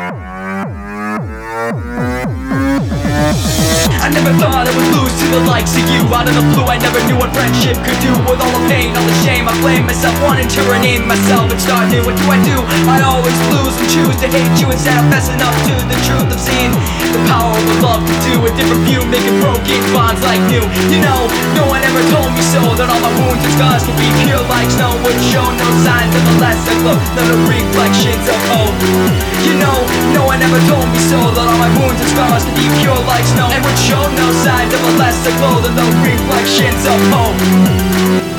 I never thought I would lose to the likes of you. Out of the blue, I never knew what friendship could do. With all the pain, all the shame, I blame myself, wanting to rename myself and start new. What do? I always lose and choose to hate you instead of fessing up to the truth of seeing the power of love to do a different view, making broken bonds like new. You know, no one ever told me so, that all my wounds and scars could be pure like snow. Would show no signs of a lesser glow, none of reflections of hope. You know, no one ever told me so, that all my wounds and scars could be pure like snow, and would show no signs of a lesser glow than the reflections of hope.